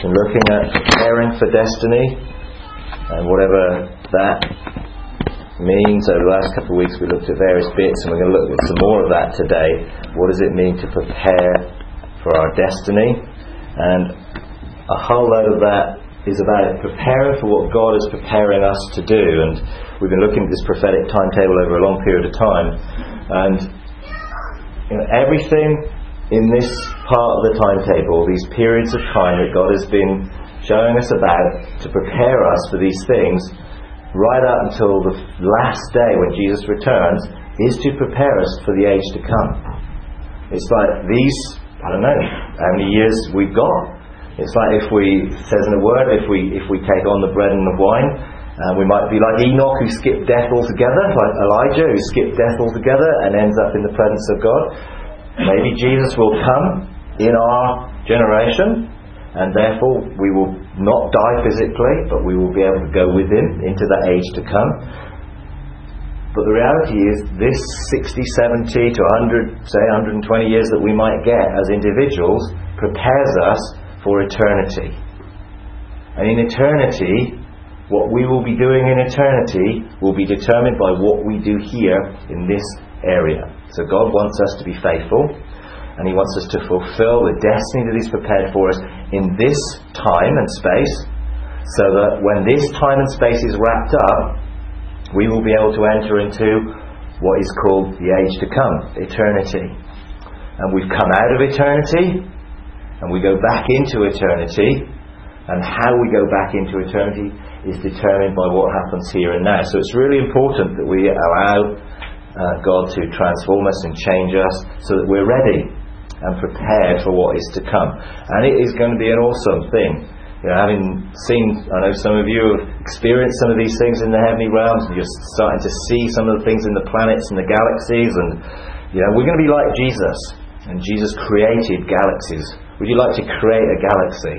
Been looking at preparing for destiny and whatever that means. Over the last couple of weeks we looked at various bits, and we're going to look at some more of that today. What does it mean to prepare for our destiny? And a whole load of that is about preparing for what God is preparing us to do. And we've been looking at this prophetic timetable over a long period of time, and everything in this part of the timetable, these periods of time that God has been showing us about to prepare us for these things, right up until the last day when Jesus returns, is to prepare us for the age to come. It's like these, I don't know how many years we've got. It's like it says in the Word, if we take on the bread and the wine, we might be like Enoch, who skipped death altogether, like Elijah, who skipped death altogether and ends up in the presence of God. Maybe Jesus will come in our generation, and therefore we will not die physically, but we will be able to go with Him into the age to come. But the reality is, this 60, 70 to 100, say 120 years that we might get as individuals prepares us for eternity. And in eternity, what we will be doing in eternity will be determined by what we do here in this area. So God wants us to be faithful, and He wants us to fulfill the destiny that He's prepared for us in this time and space, so that when this time and space is wrapped up, we will be able to enter into what is called the age to come, eternity. And we've come out of eternity, and we go back into eternity, and how we go back into eternity is determined by what happens here and now. So it's really important that we allow God to transform us and change us so that we're ready and prepared for what is to come. And it is going to be an awesome thing. Having seen, I know some of you have experienced some of these things in the heavenly realms, and you're starting to see some of the things in the planets and the galaxies, and we're going to be like Jesus. And Jesus created galaxies. Would you like to create a galaxy?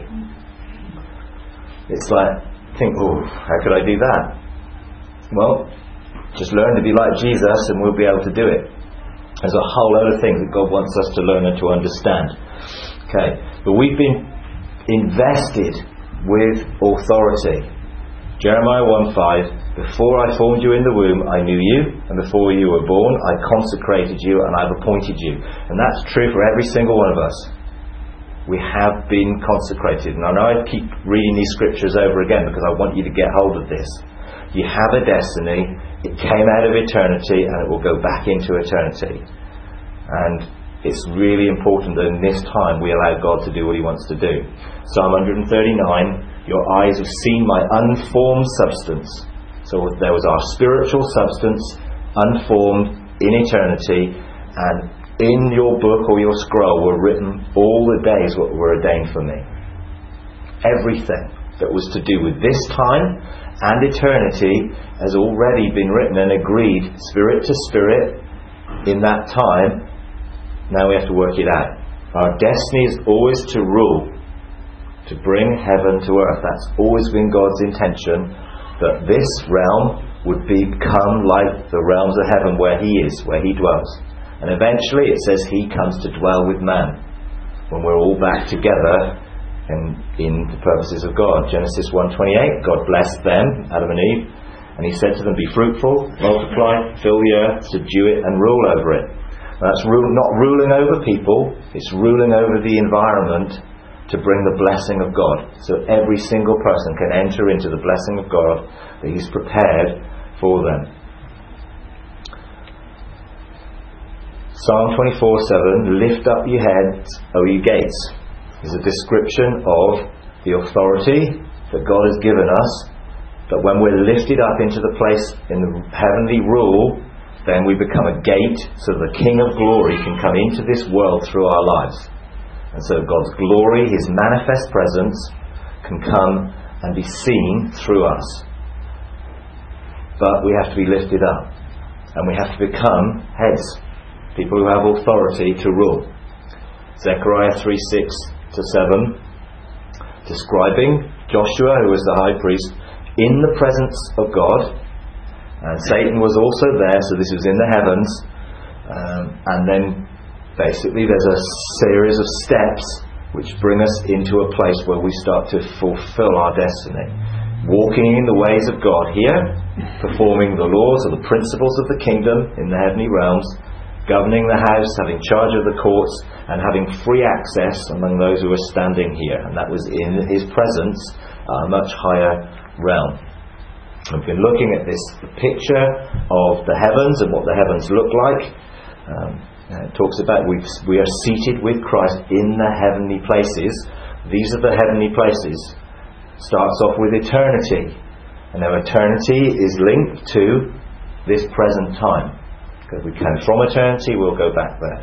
It's like, how could I do that? Well, just learn to be like Jesus and we'll be able to do it. There's a whole load of things that God wants us to learn and to understand. Okay, but we've been invested with authority. Jeremiah 1:5, before I formed you in the womb, I knew you, and before you were born, I consecrated you and I've appointed you. And that's true for every single one of us. We have been consecrated. And I know I keep reading these scriptures over again because I want you to get hold of this. You have a destiny. It came out of eternity and it will go back into eternity. And it's really important that in this time we allow God to do what He wants to do. Psalm 139, your eyes have seen my unformed substance. So there was our spiritual substance, unformed in eternity, and in your book or your scroll were written all the days what were ordained for me. Everything that was to do with this time and eternity has already been written and agreed, spirit to spirit, in that time. Now we have to work it out. Our destiny is always to rule, to bring heaven to earth. That's always been God's intention, that this realm would become like the realms of heaven where He is, where He dwells. And eventually it says He comes to dwell with man when we're all back together and in the purposes of God. Genesis 1:28, God blessed them, Adam and Eve, and He said to them, be fruitful, multiply, fill the earth, subdue it and rule over it. Now, that's not ruling over people, it's ruling over the environment to bring the blessing of God. So every single person can enter into the blessing of God that He's prepared for them. Psalm 24:7, lift up your heads, O ye gates, is a description of the authority that God has given us, that when we're lifted up into the place in the heavenly rule, then we become a gate so the King of Glory can come into this world through our lives. And so God's glory, His manifest presence, can come and be seen through us. But we have to be lifted up, and we have to become heads, people who have authority to rule. Zechariah 3:6-7, describing Joshua, who was the high priest, in the presence of God, and Satan was also there, so this was in the heavens, and then basically there's a series of steps which bring us into a place where we start to fulfill our destiny. Walking in the ways of God here, performing the laws or the principles of the kingdom in the heavenly realms, governing the house, having charge of the courts, and having free access among those who are standing here. And that was in His presence, a much higher realm. We've been looking at this picture of the heavens and what the heavens look like. It talks about we are seated with Christ in the heavenly places. These are the heavenly places. Starts off with eternity. And now eternity is linked to this present time. Because we came from eternity, we'll go back there.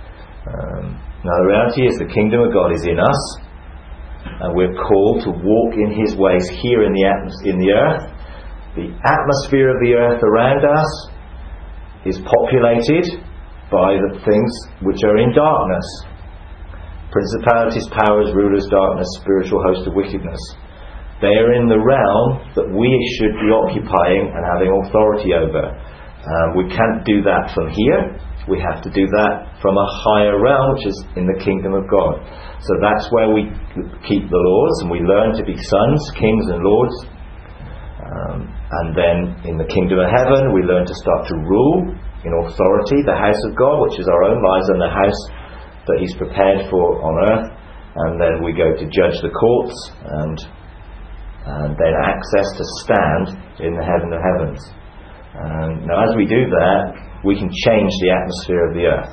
Now the reality is the kingdom of God is in us. And we're called to walk in His ways here in the earth. The atmosphere of the earth around us is populated by the things which are in darkness. Principalities, powers, rulers, darkness, spiritual host of wickedness. They are in the realm that we should be occupying and having authority over. We can't do that from here. We have to do that from a higher realm, which is in the kingdom of God. So that's where we keep the laws and we learn to be sons, kings and lords. And then in the kingdom of heaven we learn to start to rule in authority the house of God, which is our own lives and the house that He's prepared for on earth. And then we go to judge the courts and then access to stand in the heaven of heavens. Now as we do that, we can change the atmosphere of the earth.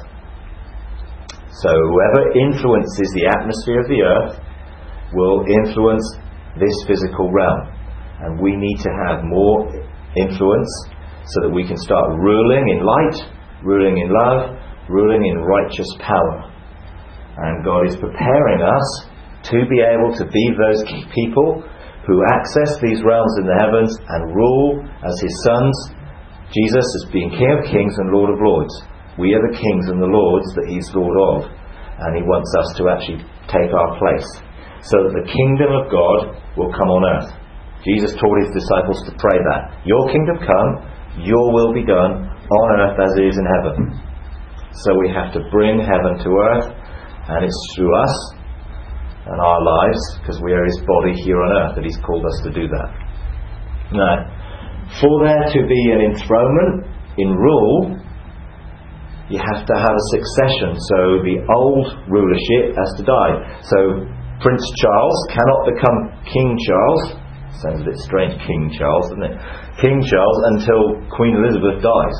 So whoever influences the atmosphere of the earth will influence this physical realm. And we need to have more influence so that we can start ruling in light, ruling in love, ruling in righteous power. And God is preparing us to be able to be those people who access these realms in the heavens and rule as His sons. Jesus is being King of Kings and Lord of Lords. We are the kings and the lords that He's Lord of. And He wants us to actually take our place so that the kingdom of God will come on earth. Jesus taught His disciples to pray that. Your kingdom come, your will be done on earth as it is in heaven. So we have to bring heaven to earth, and it's through us and our lives, because we are His body here on earth, that He's called us to do that. Now, for there to be an enthronement in rule, you have to have a succession. So the old rulership has to die. So Prince Charles cannot become King Charles. Sounds a bit strange, King Charles, doesn't it? King Charles until Queen Elizabeth dies.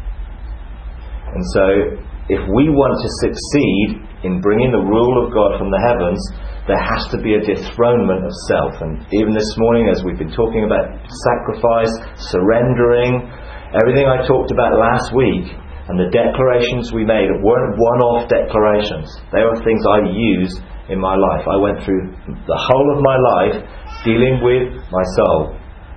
And so if we want to succeed in bringing the rule of God from the heavens, there has to be a dethronement of self. And even this morning, as we've been talking about sacrifice, surrendering, everything I talked about last week, and the declarations we made weren't one-off declarations. They were things I used in my life. I went through the whole of my life dealing with my soul,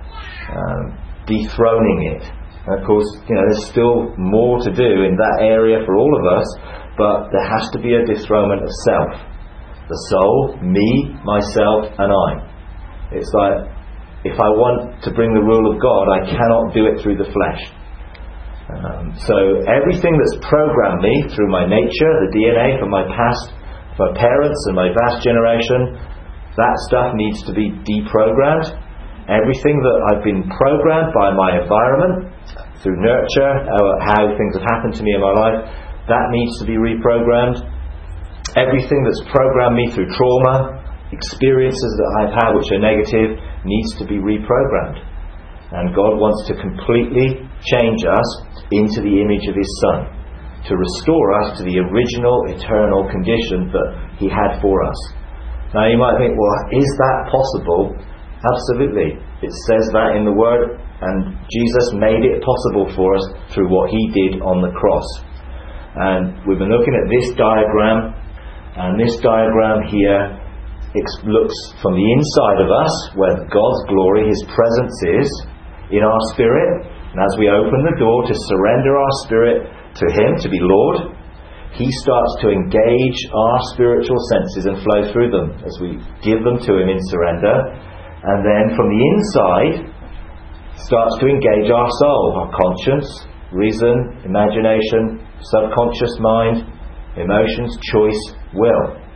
dethroning it. And of course, there's still more to do in that area for all of us, but there has to be a dethronement of self. The soul, me, myself, and I. It's like, if I want to bring the rule of God, I cannot do it through the flesh. So everything that's programmed me through my nature, the DNA from my past, my parents and my vast generation, that stuff needs to be deprogrammed. Everything that I've been programmed by my environment, through nurture, how things have happened to me in my life, that needs to be reprogrammed. Everything that's programmed me through trauma, experiences that I've had which are negative, needs to be reprogrammed. And God wants to completely change us into the image of His Son, to restore us to the original eternal condition that He had for us. Now you might think, well, is that possible? Absolutely. It says that in the Word, and Jesus made it possible for us through what He did on the cross. And we've been looking at this diagram, and this diagram here looks from the inside of us, where God's glory, His presence is in our spirit. And as we open the door to surrender our spirit to Him, to be Lord, He starts to engage our spiritual senses and flow through them as we give them to Him in surrender. And then from the inside starts to engage our soul, our conscience, reason, imagination, subconscious mind, emotions, choice, will.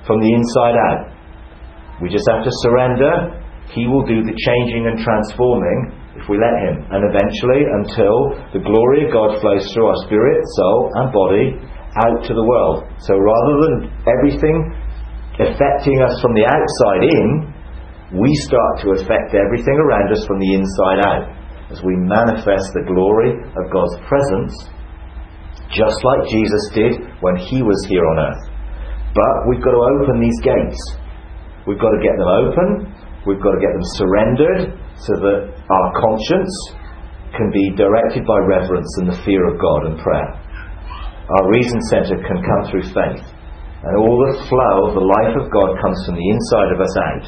from the inside out. We just have to surrender. He will do the changing and transforming if we let Him. And eventually, until the glory of God flows through our spirit, soul and body out to the world. So rather than everything affecting us from the outside in, we start to affect everything around us from the inside out, as we manifest the glory of God's presence, just like Jesus did when He was here on earth. But we've got to open these gates. We've got to get them open. We've got to get them surrendered so that our conscience can be directed by reverence and the fear of God and prayer. Our reason centre can come through faith. And all the flow of the life of God comes from the inside of us out.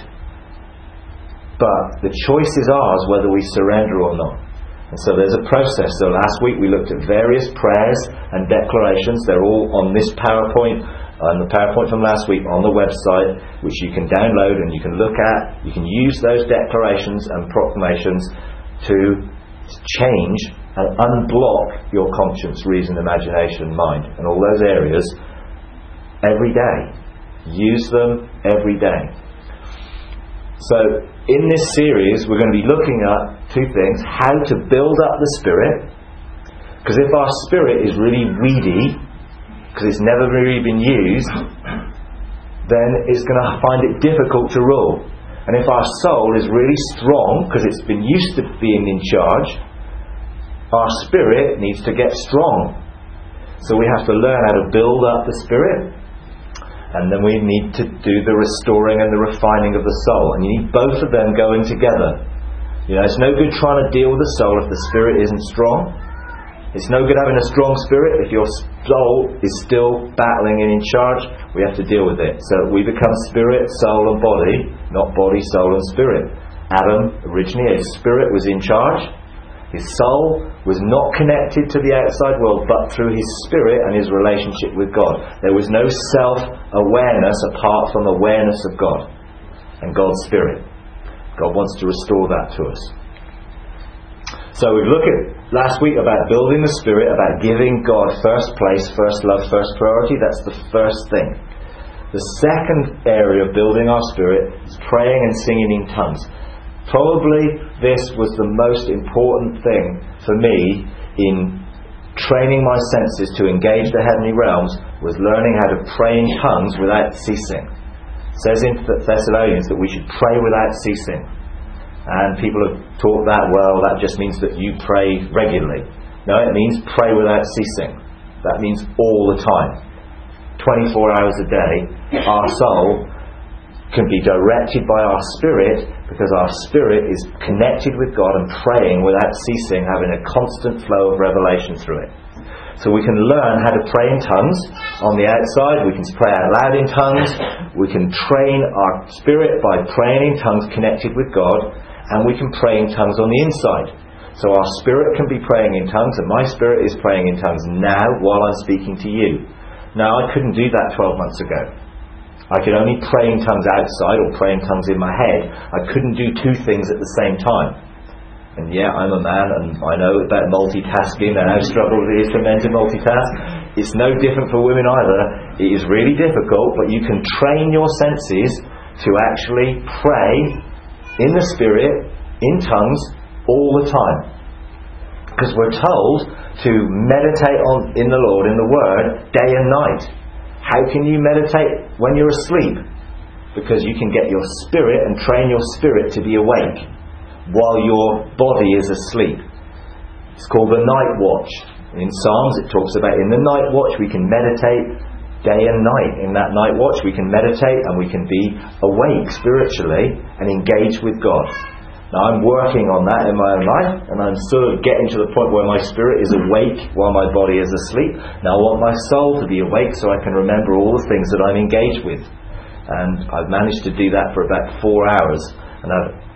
But the choice is ours whether we surrender or not. And so there's a process. So last week we looked at various prayers and declarations. They're all on this PowerPoint, on the PowerPoint from last week on the website, which you can download and you can look at. You can use those declarations and proclamations to change and unblock your conscience, reason, imagination, mind, and all those areas every day. Use them every day. So in this series we're going to be looking at two things: how to build up the spirit, because if our spirit is really weedy, because it's never really been used, then it's going to find it difficult to rule. And if our soul is really strong, because it's been used to being in charge, our spirit needs to get strong. So we have to learn how to build up the spirit, and then we need to do the restoring and the refining of the soul. And you need both of them going together. You know, it's no good trying to deal with the soul if the spirit isn't strong. It's no good having a strong spirit if your soul is still battling and in charge. We have to deal with it. So we become spirit, soul and body, not body, soul and spirit. Adam, originally his spirit was in charge. His soul was not connected to the outside world, but through his spirit and his relationship with God. There was no self-awareness apart from awareness of God and God's spirit. God wants to restore that to us. So we've looked at last week about building the spirit, about giving God first place, first love, first priority. That's the first thing. The second area of building our spirit is praying and singing in tongues. Probably this was the most important thing for me in training my senses to engage the heavenly realms, was learning how to pray in tongues without ceasing. It says in Thessalonians that we should pray without ceasing. And people have taught that, well, that just means that you pray regularly. No, it means pray without ceasing. That means all the time. 24 hours a day, our soul can be directed by our spirit, because our spirit is connected with God and praying without ceasing, having a constant flow of revelation through it. So we can learn how to pray in tongues on the outside. We can pray out loud in tongues. We can train our spirit by praying in tongues connected with God. And we can pray in tongues on the inside. So our spirit can be praying in tongues, and my spirit is praying in tongues now while I'm speaking to you. Now, I couldn't do that 12 months ago. I could only pray in tongues outside or pray in tongues in my head. I couldn't do two things at the same time. And yeah, I'm a man and I know about multitasking and how struggle it is for men to multitask. It's no different for women either. It is really difficult, but you can train your senses to actually pray in the spirit, in tongues, all the time. Because we're told to meditate in the Lord, in the Word, day and night. How can you meditate when you're asleep? Because you can get your spirit and train your spirit to be awake while your body is asleep. It's called the night watch. In Psalms it talks about in the night watch we can meditate day and night. In that night watch we can meditate and we can be awake spiritually and engage with God. Now I'm working on that in my own life, and I'm sort of getting to the point where my spirit is awake while my body is asleep. Now I want my soul to be awake so I can remember all the things that I'm engaged with. And I've managed to do that for about 4 hours. And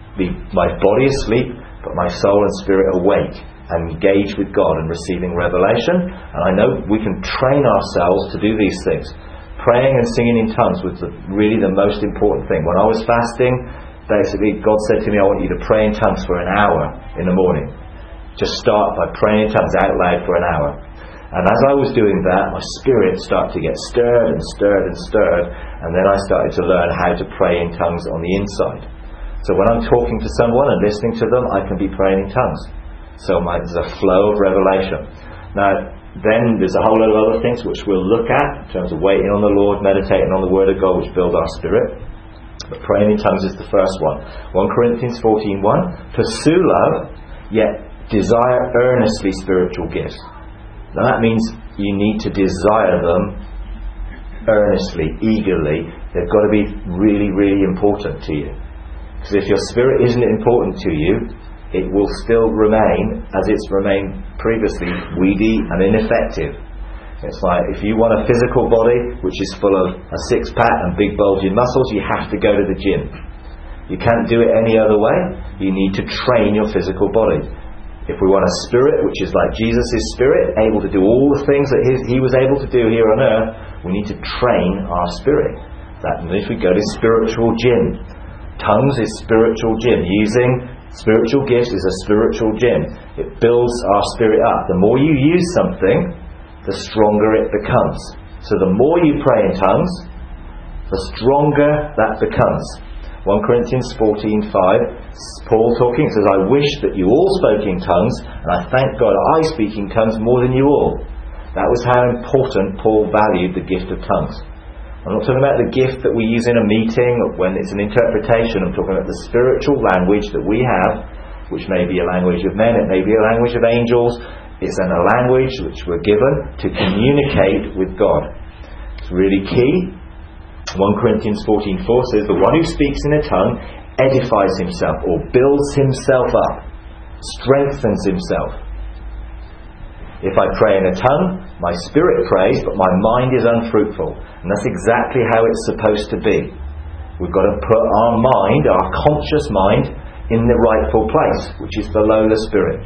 my body asleep, but my soul and spirit awake and engage with God and receiving revelation. And I know we can train ourselves to do these things. Praying and singing in tongues was really the most important thing. When I was fasting, basically God said to me, I want you to pray in tongues for an hour in the morning. Just start by praying in tongues out loud for an hour. And as I was doing that, my spirit started to get stirred and stirred and stirred, and then I started to learn how to pray in tongues on the inside. So when I'm talking to someone and listening to them, I can be praying in tongues. So there's a flow of revelation. Now, then there's a whole lot of other things which we'll look at in terms of waiting on the Lord, meditating on the Word of God, which build our spirit. But praying in tongues is the first one. 1 Corinthians 14:1, pursue love, yet desire earnestly spiritual gifts. Now that means you need to desire them earnestly, eagerly. They've got to be really, really important to you. Because if your spirit isn't important to you, it will still remain, as it's remained previously, weedy and ineffective. It's like if you want a physical body which is full of a six-pack and big bulging muscles, you have to go to the gym. You can't do it any other way. You need to train your physical body. If we want a spirit which is like Jesus' spirit, able to do all the things that he was able to do here on earth, we need to train our spirit. That means we go to spiritual gym. Tongues is spiritual gym. Using spiritual gifts is a spiritual gym. It builds our spirit up. The more you use something, the stronger it becomes. So the more you pray in tongues, the stronger that becomes. 1 Corinthians 14:5, Paul talking, says, I wish that you all spoke in tongues, and I thank God I speak in tongues more than you all. That was how important Paul valued the gift of tongues. I'm not talking about the gift that we use in a meeting or when it's an interpretation. I'm talking about the spiritual language that we have, which may be a language of men, it may be a language of angels. It's a language which we're given to communicate with God. It's really key. 1 Corinthians 14:4 says, the one who speaks in a tongue edifies himself or builds himself up, strengthens himself. If I pray in a tongue, my spirit prays, but my mind is unfruitful. And that's exactly how it's supposed to be. We've got to put our mind, our conscious mind, in the rightful place, which is below the spirit.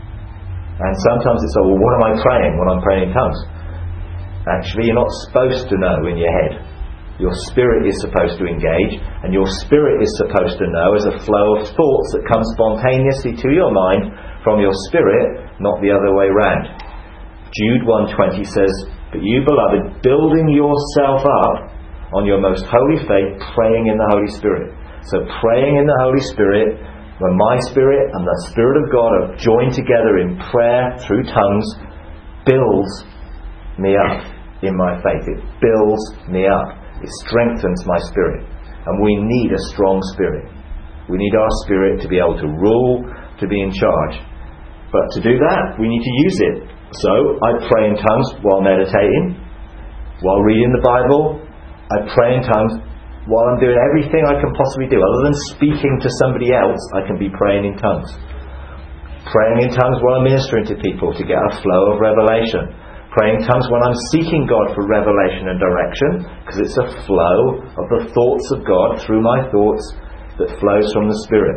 And sometimes it's like, well, what am I praying when I'm praying in tongues? Actually, you're not supposed to know in your head. Your spirit is supposed to engage, and your spirit is supposed to know as a flow of thoughts that come spontaneously to your mind from your spirit, not the other way round. Jude 1:20 says, but you, beloved, building yourself up on your most holy faith, praying in the Holy Spirit. So praying in the Holy Spirit, when my spirit and the Spirit of God are joined together in prayer through tongues, builds me up in my faith. It builds me up. It strengthens my spirit. And we need a strong spirit. We need our spirit to be able to rule, to be in charge. But to do that, we need to use it. So I pray in tongues while meditating, while reading the Bible. I pray in tongues while I'm doing everything I can possibly do. Other than speaking to somebody else, I can be praying in tongues. Praying in tongues while I'm ministering to people to get a flow of revelation. Praying in tongues when I'm seeking God for revelation and direction, because it's a flow of the thoughts of God through my thoughts that flows from the Spirit.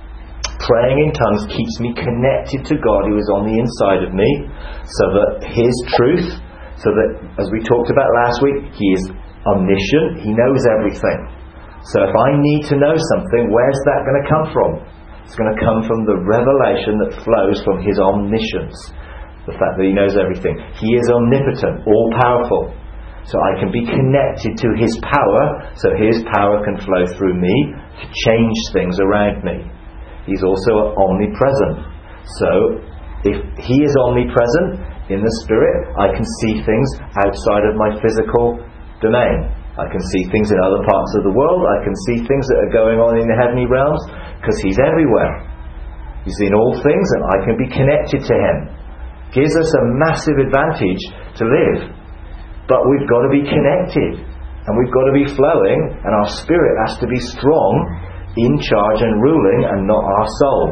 Praying in tongues keeps me connected to God who is on the inside of me, so that His truth, so that, as we talked about last week, He is omniscient, He knows everything. So if I need to know something, where's that going to come from? It's going to come from the revelation that flows from His omniscience. The fact that He knows everything. He is omnipotent, all-powerful. So I can be connected to His power, so His power can flow through me to change things around me. He's also omnipresent. So if He is omnipresent in the Spirit, I can see things outside of my physical domain. I can see things in other parts of the world. I can see things that are going on in the heavenly realms, because He's everywhere. He's in all things, and I can be connected to Him. Gives us a massive advantage to live. But we've got to be connected, and we've got to be flowing, and our spirit has to be strong, in charge and ruling, and not our soul.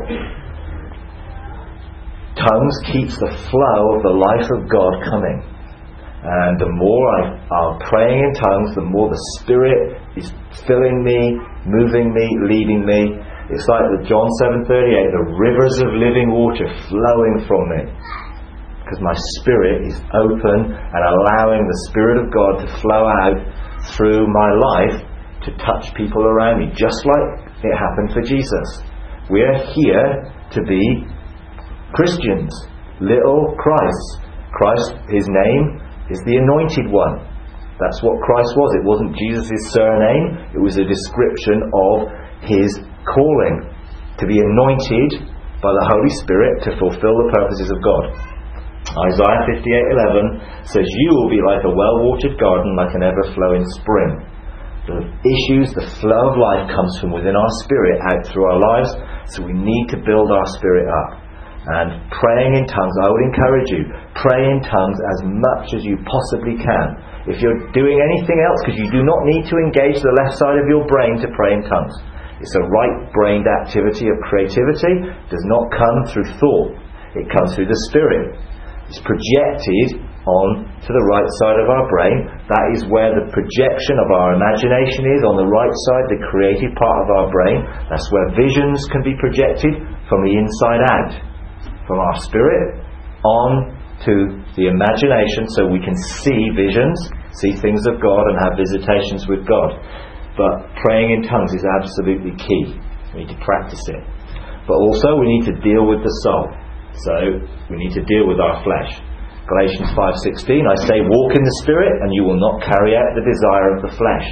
Tongues keeps the flow of the life of God coming. And the more I'm praying in tongues, the more the Spirit is filling me, moving me, leading me. It's like the John 7:38, the rivers of living water flowing from me. Because my spirit is open and allowing the Spirit of God to flow out through my life to touch people around me, just like it happened for Jesus. We are here to be Christians, little Christs, Christ, his name is the Anointed One. That's what Christ was. It wasn't Jesus' surname. It was a description of his calling to be anointed by the Holy Spirit to fulfill the purposes of God. Isaiah 58:11 says, "You will be like a well-watered garden, like an ever-flowing spring." The issues, the flow of life comes from within our spirit out through our lives, so we need to build our spirit up. And praying in tongues, I would encourage you, pray in tongues as much as you possibly can. If you're doing anything else, because you do not need to engage the left side of your brain to pray in tongues. It's a right-brained activity of creativity. It does not come through thought. It comes through the Spirit. It's projected on to the right side of our brain. That is where the projection of our imagination is, on the right side, the creative part of our brain. That's where visions can be projected from the inside out. From our spirit on to the imagination, so we can see visions, see things of God and have visitations with God. But praying in tongues is absolutely key. We need to practice it. But also we need to deal with the soul. So we need to deal with our flesh. Galatians 5:16, I say, walk in the Spirit and you will not carry out the desire of the flesh.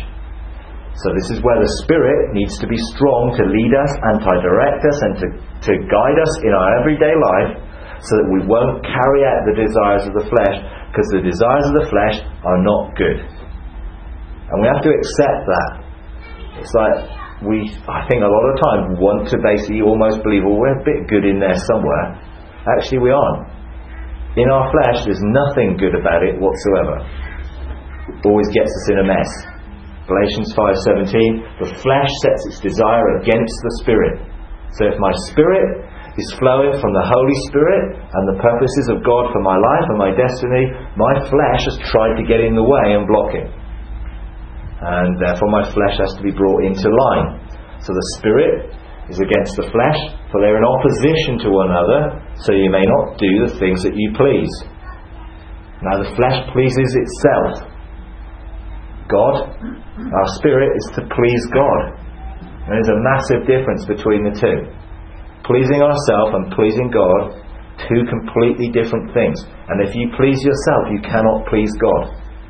So this is where the Spirit needs to be strong to lead us and to direct us and to guide us in our everyday life, so that we won't carry out the desires of the flesh, because the desires of the flesh are not good. And we have to accept that. It's like I think a lot of times want to basically almost believe, well, we're a bit good in there somewhere. Actually we aren't. In our flesh there's nothing good about it whatsoever. It always gets us in a mess. Galatians 5:17, the flesh sets its desire against the Spirit. So if my spirit is flowing from the Holy Spirit and the purposes of God for my life and my destiny, my flesh has tried to get in the way and block it. And therefore my flesh has to be brought into line. So the Spirit is against the flesh, for they're in opposition to one another, so you may not do the things that you please. Now the flesh pleases itself. God, our spirit, is to please God. And there's a massive difference between the two. Pleasing ourselves and pleasing God, two completely different things. And if you please yourself, you cannot please God.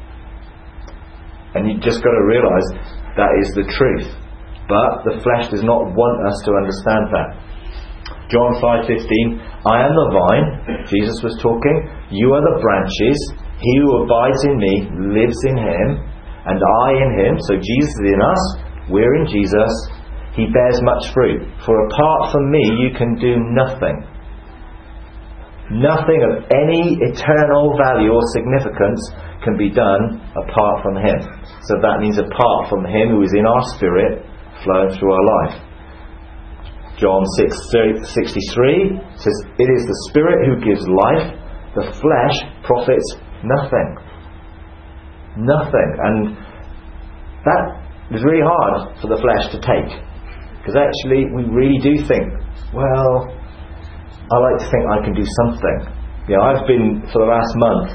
And you've just got to realise that is the truth. But the flesh does not want us to understand that. John 5:15, I am the vine, Jesus was talking, you are the branches, he who abides in me lives in him, and I in him. So Jesus is in us, we're in Jesus. He bears much fruit. For apart from me you can do nothing. Nothing of any eternal value or significance can be done apart from him. So that means apart from him who is in our spirit, flowing through our life. John 6:63 says, it is the Spirit who gives life, the flesh profits nothing. Nothing. And that is really hard for the flesh to take, because actually we really do think, well, I like to think I can do something. You know, I've been for the last month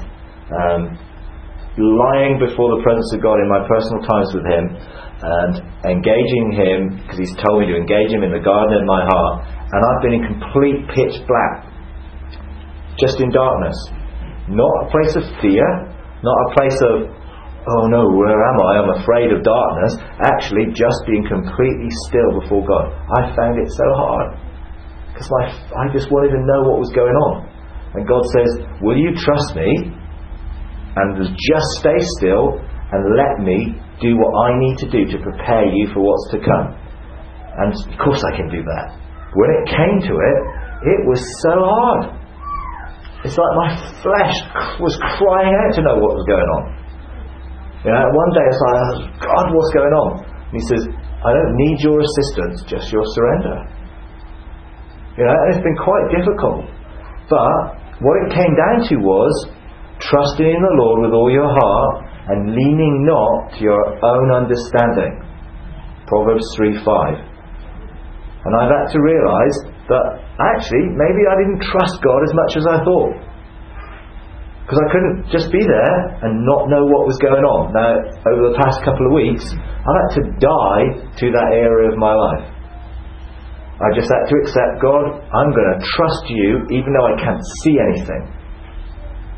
lying before the presence of God in my personal times with him and engaging him, because he's told me to engage him in the garden of my heart, and I've been in complete pitch black, just in darkness. Not a place of fear, not a place of, oh no, where am I? I'm afraid of darkness. Actually, just being completely still before God. I found it so hard, because I just wanted to know what was going on. And God says, will you trust me and just stay still and let me do what I need to do to prepare you for what's to come? And of course I can do that. When it came to it, it was so hard. It's like my flesh was crying out to know what was going on. You know, one day it's like, God, what's going on? And he says, I don't need your assistance, just your surrender. You know, and it's been quite difficult. But what it came down to was trusting in the Lord with all your heart and leaning not to your own understanding. Proverbs 3:5. And I've had to realise that actually maybe I didn't trust God as much as I thought, because I couldn't just be there and not know what was going on. Now, over the past couple of weeks, I've had to die to that area of my life. I just had to accept, God, I'm going to trust you even though I can't see anything.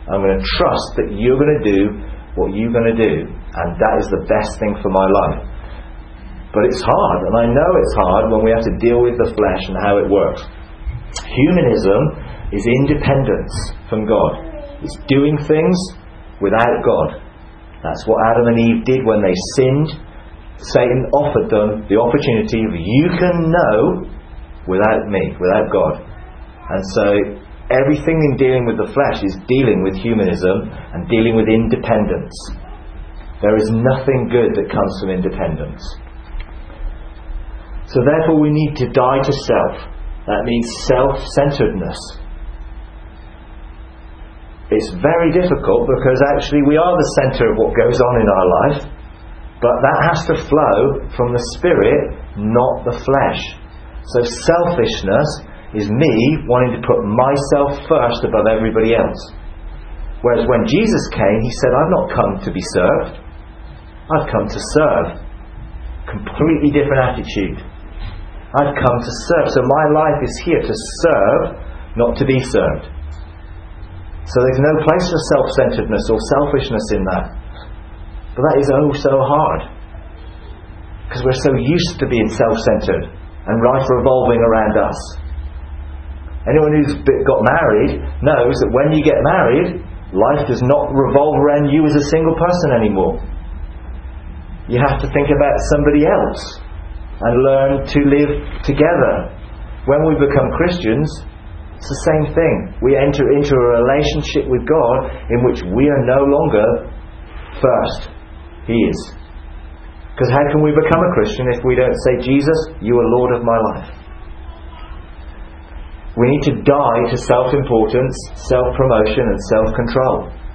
I'm going to trust that you're going to do what you're going to do, and that is the best thing for my life. But it's hard, and I know it's hard when we have to deal with the flesh and how it works. Humanism is independence from God. It's doing things without God. That's what Adam and Eve did when they sinned. Satan offered them the opportunity of, you can know without me, without God. And so everything in dealing with the flesh is dealing with humanism and dealing with independence. There is nothing good that comes from independence. So therefore we need to die to self. That means self-centeredness. It's very difficult because actually we are the centre of what goes on in our life, but that has to flow from the Spirit, not the flesh. So selfishness is me wanting to put myself first above everybody else. Whereas when Jesus came, He said, I've not come to be served. I've come to serve. Completely different attitude. I've come to serve. So my life is here to serve, not to be served. So there's no place for self-centeredness or selfishness in that. But that is oh so hard. Because we're so used to being self-centered and life revolving around us. Anyone who's got married knows that when you get married, life does not revolve around you as a single person anymore. You have to think about somebody else and learn to live together. When we become Christians, it's the same thing. We enter into a relationship with God in which we are no longer first. He is. Because how can we become a Christian if we don't say, Jesus, you are Lord of my life? We need to die to self-importance, self-promotion and self-control.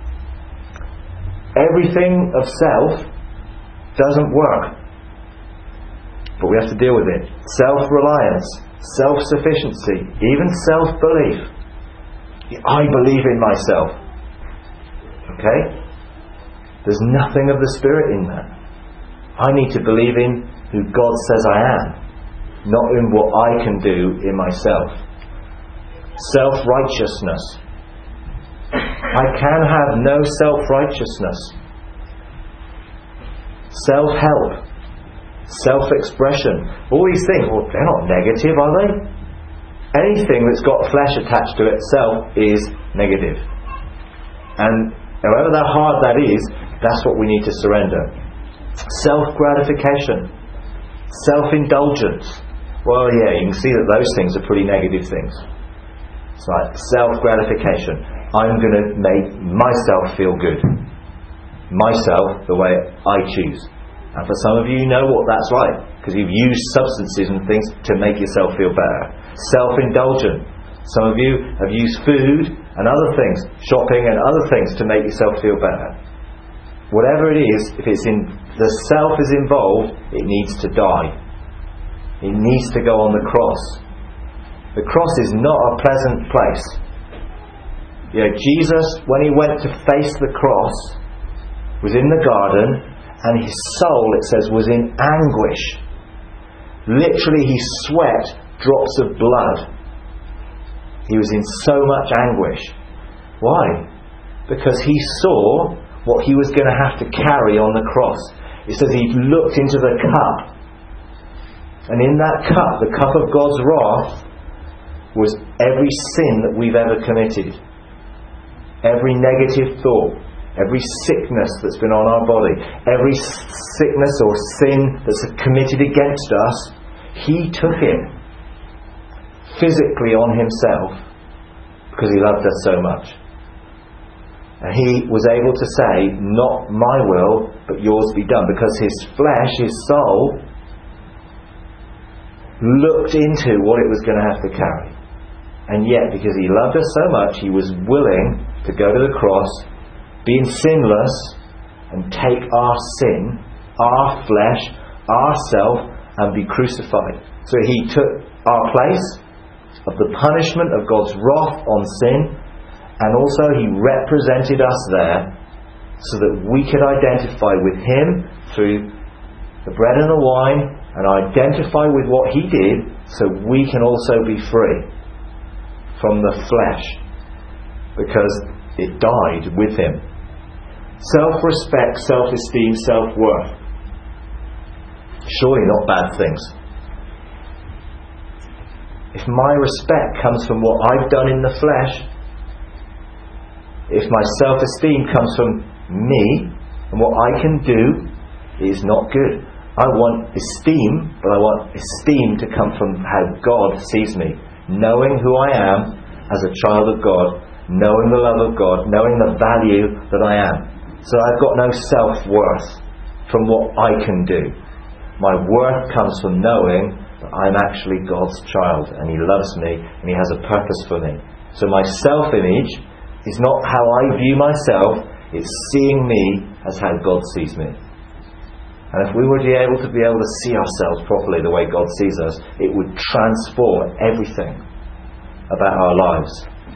Everything of self doesn't work. But we have to deal with it. Self-reliance, self-sufficiency, even self-belief. I believe in myself. Okay? There's nothing of the Spirit in that. I need to believe in who God says I am, not in what I can do in myself. Self-righteousness. I can have no self-righteousness. Self-help. Self-expression. All these things, well, they're not negative, are they? Anything that's got flesh attached to itself is negative. And however hard that is, that's what we need to surrender. Self-gratification. Self-indulgence. Well, yeah, you can see that those things are pretty negative things. It's like self-gratification. I'm going to make myself feel good. Myself the way I choose. And for some of you, you know what that's like, because you've used substances and things to make yourself feel better. Self-indulgent. Some of you have used food and other things, shopping and other things to make yourself feel better. Whatever it is, if it's in the self is involved, it needs to die. It needs to go on the cross. The cross is not a pleasant place. You know, Jesus, when He went to face the cross, was in the garden, and His soul, it says, was in anguish. Literally, He sweat drops of blood. He was in so much anguish. Why? Because He saw what He was going to have to carry on the cross. It says He looked into the cup. And in that cup, the cup of God's wrath, was every sin that we've ever committed. Every negative thought. Every sickness that's been on our body. Every sickness or sin that's committed against us. He took it physically on Himself because He loved us so much. And He was able to say, not my will, but yours be done. Because His flesh, His soul, looked into what it was going to have to carry. And yet, because He loved us so much, He was willing to go to the cross, being sinless, and take our sin, our flesh, ourself, and be crucified. So He took our place of the punishment of God's wrath on sin, and also He represented us there so that we could identify with Him through the bread and the wine, and identify with what He did, so we can also be free from the flesh. Because It died with him. Self-respect, self-esteem, self-worth. Surely not bad things. If my respect comes from what I've done in the flesh, if my self-esteem comes from me and what I can do, it is not good. I want esteem, but I want esteem to come from how God sees me. Knowing who I am as a child of God, knowing the love of God, knowing the value that I am. So I've got no self-worth from what I can do. My worth comes from knowing that I'm actually God's child and He loves me and He has a purpose for me. So my self-image is not how I view myself, it's seeing me as how God sees me. And if we were to be able to see ourselves properly the way God sees us, it would transform everything about our lives.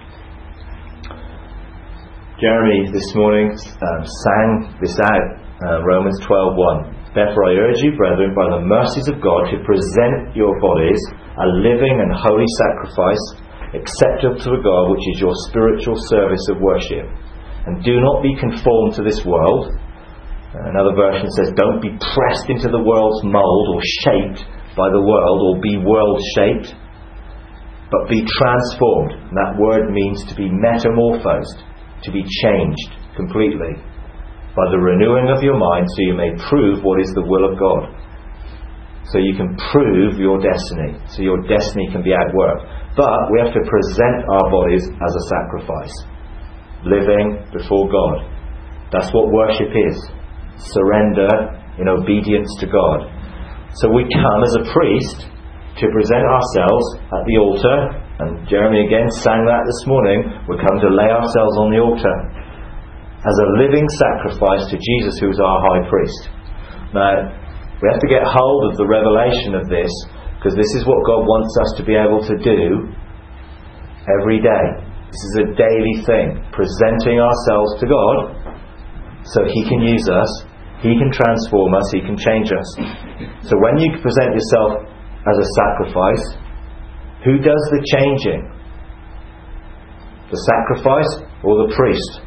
Jeremy this morning sang this out, Romans 12:1. Therefore I urge you, brethren, by the mercies of God, to present your bodies a living and holy sacrifice, acceptable to God, which is your spiritual service of worship. And do not be conformed to this world. Another version says, don't be pressed into the world's mould or shaped by the world, or be world-shaped, but be transformed. And that word means to be metamorphosed, to be changed completely by the renewing of your mind, so you may prove what is the will of God. So you can prove your destiny, so your destiny can be at work. But we have to present our bodies as a sacrifice, living before God. That's what worship is. Surrender in obedience to God. So we come as a priest to present ourselves at the altar, and Jeremy again sang that this morning. We come to lay ourselves on the altar as a living sacrifice to Jesus, who is our high priest. Now, we have to get hold of the revelation of this, because this is what God wants us to be able to do every day. This is a daily thing, presenting ourselves to God so He can use us, He can transform us, He can change us. So when you present yourself as a sacrifice, who does the changing? The sacrifice or the priest?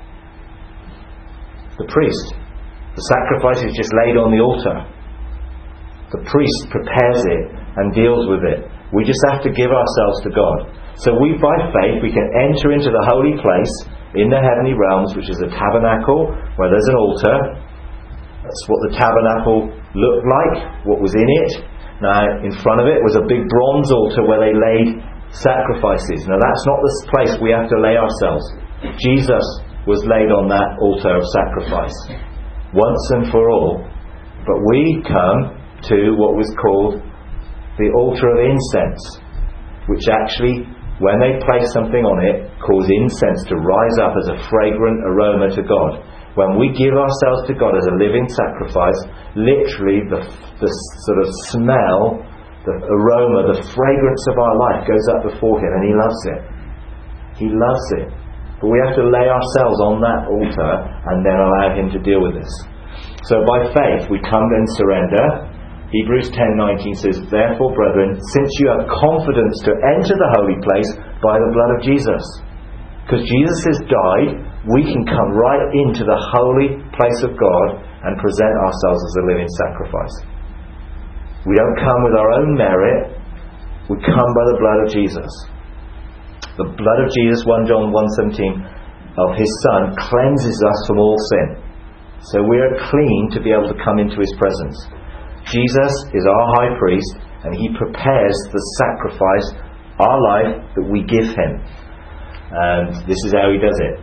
The priest. The sacrifice is just laid on the altar. The priest prepares it and deals with it. We just have to give ourselves to God. So we, by faith, we can enter into the holy place in the heavenly realms, which is a tabernacle where there's an altar. That's what the tabernacle looked like, what was in it. Now, in front of it was a big bronze altar where they laid sacrifices. Now, that's not the place we have to lay ourselves. Jesus was laid on that altar of sacrifice once and for all. But we come to what was called the altar of incense, which actually, when they place something on it, cause incense to rise up as a fragrant aroma to God. When we give ourselves to God as a living sacrifice, literally the sort of smell, the aroma, the fragrance of our life goes up before Him, and He loves it. He loves it. But we have to lay ourselves on that altar and then allow Him to deal with us. So by faith we come and surrender. Hebrews 10:19 says, therefore, brethren, since you have confidence to enter the holy place by the blood of Jesus. Because Jesus has died, we can come right into the holy place of God and present ourselves as a living sacrifice. We don't come with our own merit, we come by the blood of Jesus. The blood of Jesus, 1 John 1:17, of His Son cleanses us from all sin. So we are clean to be able to come into His presence. Jesus is our high priest, and He prepares the sacrifice, our life, that we give Him. And this is how He does it.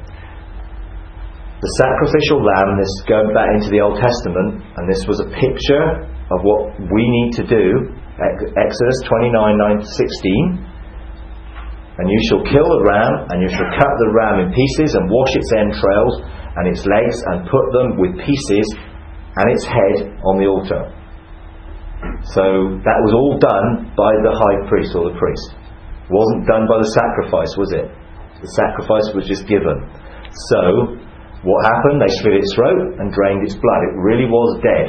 The sacrificial lamb, this going back into the Old Testament, and this was a picture of what we need to do. Exodus 29:9-16. And you shall kill the ram, and you shall cut the ram in pieces, and wash its entrails and its legs, and put them with pieces and its head on the altar. So that was all done by the high priest or the priest. It wasn't done by the sacrifice, was it? The sacrifice was just given. So what happened? They slit its throat and drained its blood. It really was dead.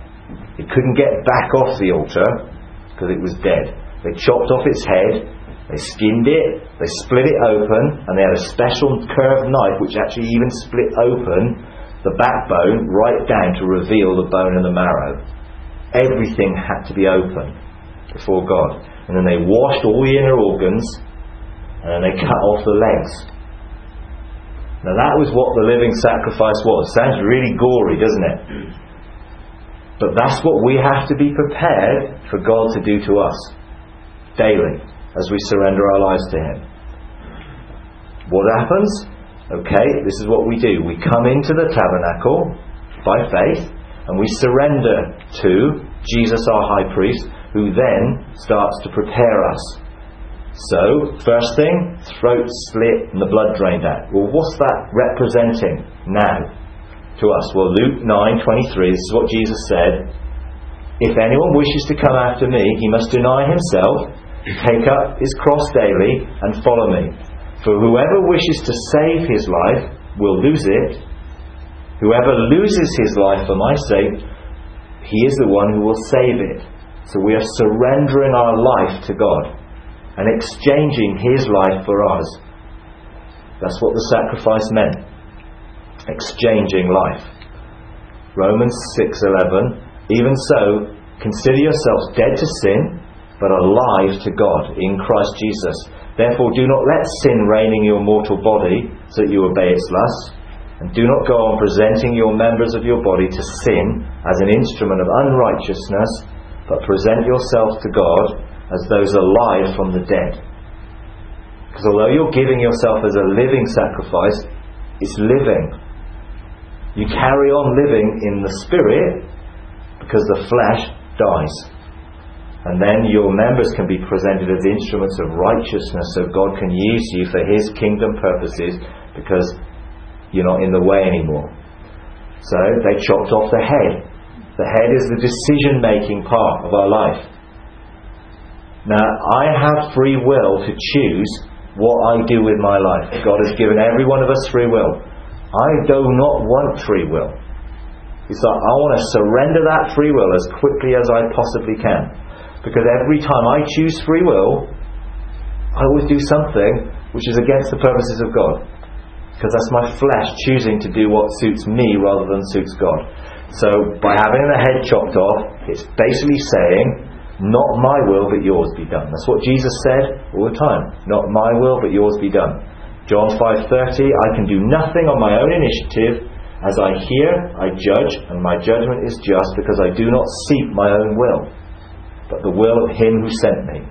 It couldn't get back off the altar because it was dead. They chopped off its head, They skinned it, they split it open, and they had a special curved knife which actually even split open the backbone right down to reveal the bone and the marrow. Everything had to be open before God. And then they washed all the inner organs, and then they cut off the legs. Now that was what the living sacrifice was. Sounds really gory, doesn't it? But that's what we have to be prepared for God to do to us daily as we surrender our lives to Him. What happens? Okay, this is what we do. We come into the tabernacle by faith, and we surrender to Jesus our high priest, who then starts to prepare us. So, first thing, throat slit and the blood drained out. Well, what's that representing now to us? Well, Luke 9:23, this is what Jesus said. If anyone wishes to come after me, he must deny himself, take up his cross daily, and follow me. For whoever wishes to save his life will lose it. Whoever loses his life for my sake, he is the one who will save it. So we are surrendering our life to God and exchanging His life for ours. That's what the sacrifice meant. Exchanging life. Romans 6:11. Even so, consider yourselves dead to sin, but alive to God in Christ Jesus. Therefore do not let sin reign in your mortal body, so that you obey its lusts. And do not go on presenting your members of your body to sin as an instrument of unrighteousness, but present yourself to God as those alive from the dead. Because although you're giving yourself as a living sacrifice, it's living. You carry on living in the Spirit because the flesh dies. And then your members can be presented as instruments of righteousness, so God can use you for His kingdom purposes because you're not in the way anymore. So they chopped off the head. The head is the decision-making part of our life. Now, I have free will to choose what I do with my life. God has given every one of us free will. I do not want free will. It's like I want to surrender that free will as quickly as I possibly can. Because every time I choose free will, I always do something which is against the purposes of God. Because that's my flesh choosing to do what suits me rather than suits God. So by having the head chopped off, it's basically saying, not my will but yours be done. That's what Jesus said all the time. Not my will but yours be done. John 5:30, I can do nothing on my own initiative. As I hear, I judge, and my judgment is just, because I do not seek my own will, but the will of Him who sent me.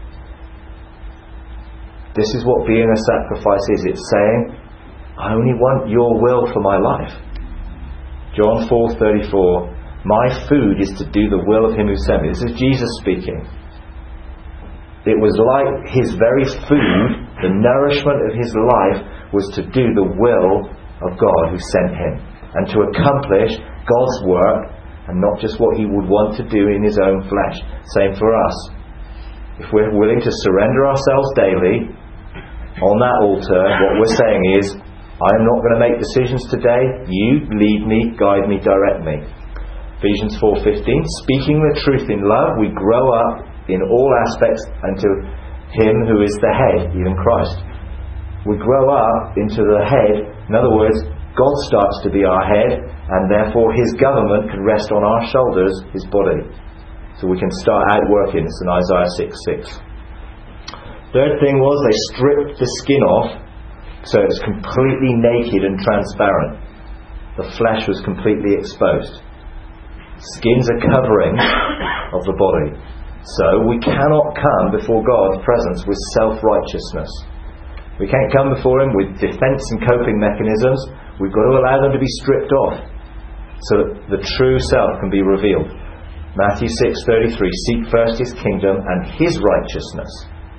This is what being a sacrifice is. It's saying, I only want your will for my life. John 4:34, my food is to do the will of Him who sent me. This is Jesus speaking. It was like His very food, the nourishment of His life, was to do the will of God who sent Him, and to accomplish God's work, and not just what He would want to do in His own flesh. Same for us. If we're willing to surrender ourselves daily on that altar, what we're saying is, I'm not going to make decisions today. You lead me, guide me, direct me. Ephesians 4:15, speaking the truth in love, we grow up in all aspects unto Him who is the head, even Christ. We grow up into the head. In other words, God starts to be our head, and therefore His government can rest on our shoulders, His body. So we can start outworking. It's in Isaiah 6:6. Third thing was they stripped the skin off, so it was completely naked and transparent. The flesh was completely exposed. Skin's a covering of the body. So we cannot come before God's presence with self-righteousness. We can't come before Him with defense and coping mechanisms. We've got to allow them to be stripped off so that the true self can be revealed. Matthew 6:33, seek first His kingdom and His righteousness.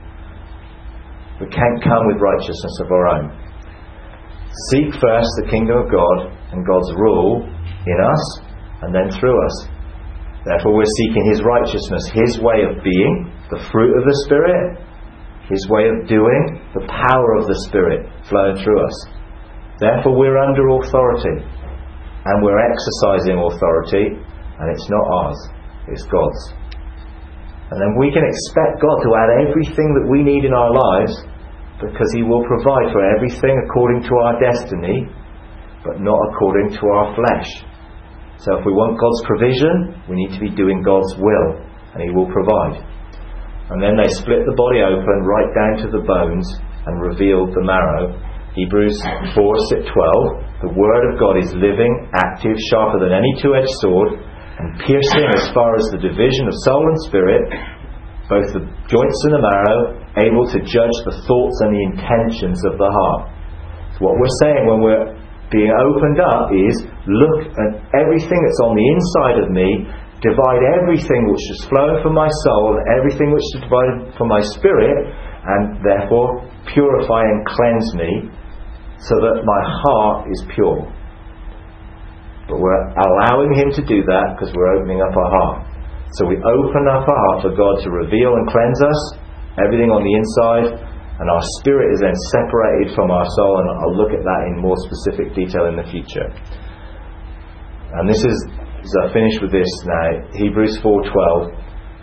We can't come with righteousness of our own. Seek first the kingdom of God and God's rule in us and then through us. Therefore we're seeking His righteousness, His way of being, the fruit of the Spirit, His way of doing, the power of the Spirit flowing through us. Therefore we're under authority, and we're exercising authority, and it's not ours, it's God's. And then we can expect God to add everything that we need in our lives, because He will provide for everything according to our destiny, but not according to our flesh. So if we want God's provision, we need to be doing God's will, and He will provide. And then they split the body open right down to the bones and revealed the marrow. Hebrews 4:12, the Word of God is living, active, sharper than any two-edged sword, and piercing as far as the division of soul and spirit, both the joints and the marrow, able to judge the thoughts and the intentions of the heart. So what we're saying when we're being opened up is, look at everything that's on the inside of me, divide everything which is flowing from my soul and everything which is divided from my spirit, and therefore purify and cleanse me so that my heart is pure. But we're allowing Him to do that because we're opening up our heart. So we open up our heart for God to reveal and cleanse us, everything on the inside, and our spirit is then separated from our soul, and I'll look at that in more specific detail in the future. And this is, as I finish with this now, Hebrews 4:12,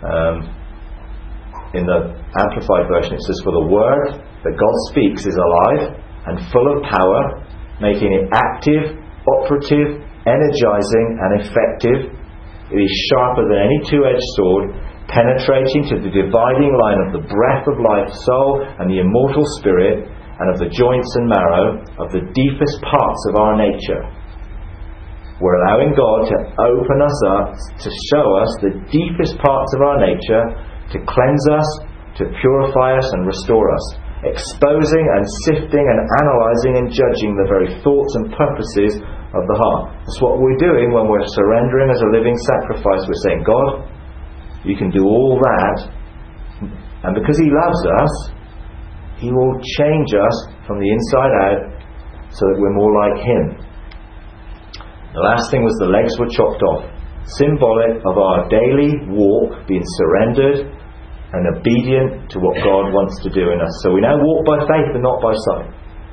in the Amplified Version it says, "For the word that God speaks is alive and full of power, making it active, operative, energizing and effective. It is sharper than any two-edged sword, penetrating to the dividing line of the breath of life, soul and the immortal spirit, and of the joints and marrow, of the deepest parts of our nature." We're allowing God to open us up, to show us the deepest parts of our nature, to cleanse us, to purify us and restore us, exposing and sifting and analysing and judging the very thoughts and purposes of the heart. That's what we're doing when we're surrendering as a living sacrifice. We're saying, God, You can do all that, and because He loves us, He will change us from the inside out so that we're more like Him. The last thing was the legs were chopped off, symbolic of our daily walk being surrendered and obedient to what God wants to do in us. So we now walk by faith and not by sight.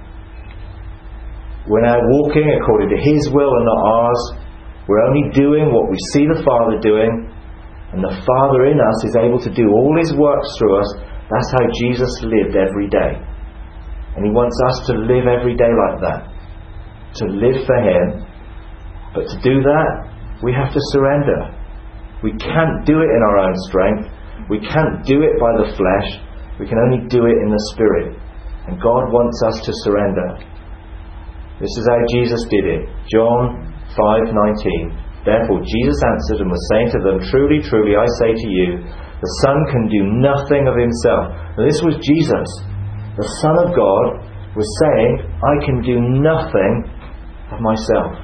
We're now walking according to His will and not ours. We're only doing what we see the Father doing, and the Father in us is able to do all His works through us. That's how Jesus lived every day. And He wants us to live every day like that. To live for Him. But to do that, we have to surrender. We can't do it in our own strength. We can't do it by the flesh. We can only do it in the Spirit. And God wants us to surrender. This is how Jesus did it. John 5:19. Therefore Jesus answered and was saying to them, Truly, truly, I say to you, the Son can do nothing of Himself. Now this was Jesus. The Son of God was saying, I can do nothing of myself,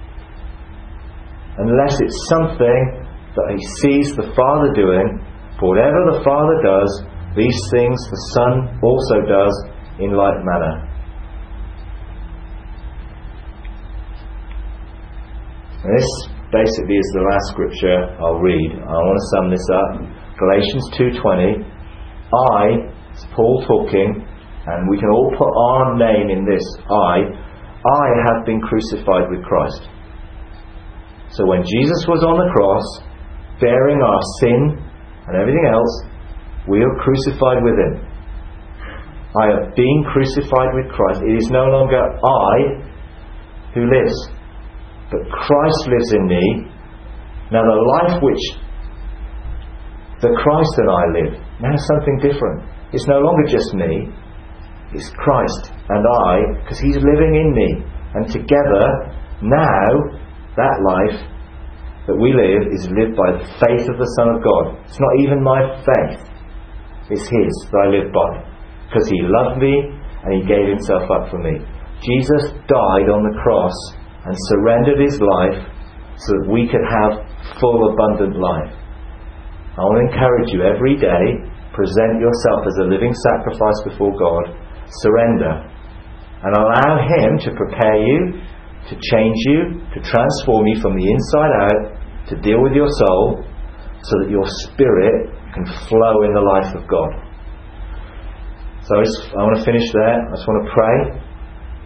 unless it's something that He sees the Father doing. For whatever the Father does, these things the Son also does in like manner. And this basically is the last scripture I'll read. I want to sum this up. Galatians 2:20. It's Paul talking, and we can all put our name in this. I have been crucified with Christ. So when Jesus was on the cross, bearing our sin and everything else, we are crucified with Him. I have been crucified with Christ. It is no longer I who lives, but Christ lives in me. Now the life which the Christ and I live, now is something different. It's no longer just me. It's Christ and I, because He's living in me. And together, now, that life that we live is lived by the faith of the Son of God. It's not even my faith. It's His that I live by. Because He loved me and He gave Himself up for me. Jesus died on the cross and surrendered His life so that we could have full, abundant life. I want to encourage you every day, present yourself as a living sacrifice before God, surrender, and allow Him to prepare you, to change you, to transform you from the inside out, to deal with your soul, so that your spirit can flow in the life of God. So I want to finish there. I just want to pray.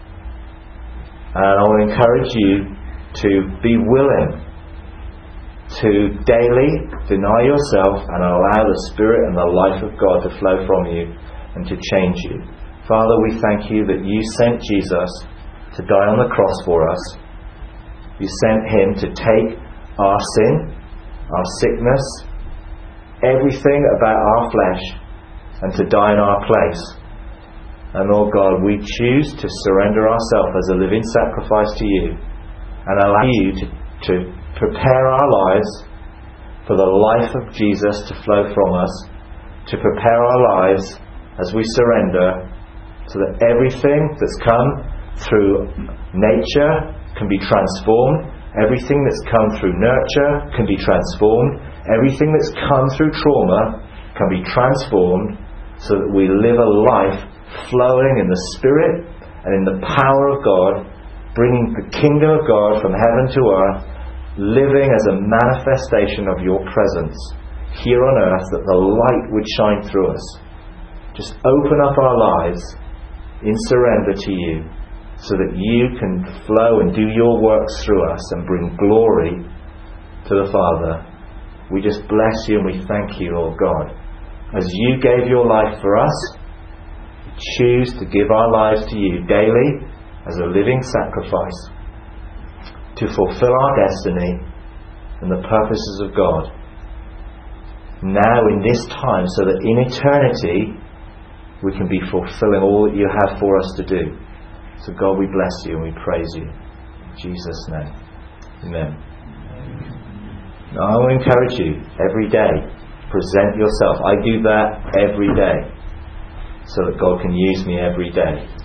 And I want to encourage you to be willing to daily deny yourself and allow the Spirit and the life of God to flow from you and to change you. Father, we thank you that you sent Jesus to die on the cross for us. You sent him to take our sin, our sickness, everything about our flesh, and to die in our place. And Lord God, we choose to surrender ourselves as a living sacrifice to you and allow you to prepare our lives for the life of Jesus to flow from us, to prepare our lives as we surrender, so that everything that's come through nature can be transformed, everything that's come through nurture can be transformed, everything that's come through trauma can be transformed, so that we live a life flowing in the Spirit and in the power of God, bringing the kingdom of God from heaven to earth, living as a manifestation of your presence here on earth, that the light would shine through us. Just open up our lives in surrender to you, so that you can flow and do your works through us and bring glory to the Father. We just bless you and we thank you, Lord God. As you gave your life for us, we choose to give our lives to you daily as a living sacrifice to fulfill our destiny and the purposes of God now in this time, so that in eternity we can be fulfilling all that you have for us to do. So God, we bless you and we praise you. In Jesus' name. Amen. Now, I want to encourage you every day, present yourself. I do that every day, so that God can use me every day.